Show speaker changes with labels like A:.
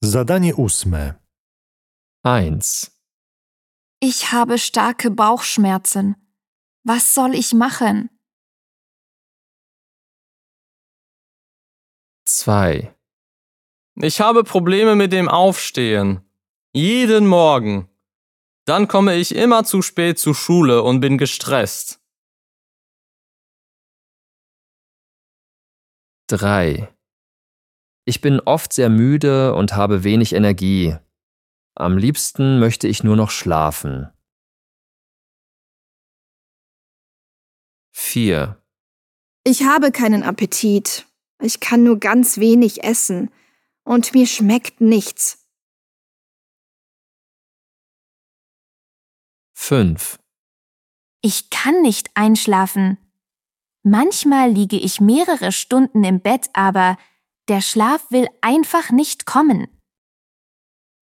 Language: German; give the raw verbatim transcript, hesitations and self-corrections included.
A: Zadanie ósme.
B: eins.
C: Ich habe starke Bauchschmerzen. Was soll ich machen?
B: zwei.
D: Ich habe Probleme mit dem Aufstehen. Jeden Morgen. Dann komme ich immer zu spät zur Schule und bin gestresst.
B: drei. Ich bin oft sehr müde und habe wenig Energie. Am liebsten möchte ich nur noch schlafen. vier.
E: Ich habe keinen Appetit. Ich kann nur ganz wenig essen. Und mir schmeckt nichts.
B: fünf.
C: Ich kann nicht einschlafen. Manchmal liege ich mehrere Stunden im Bett, aber der Schlaf will einfach nicht kommen.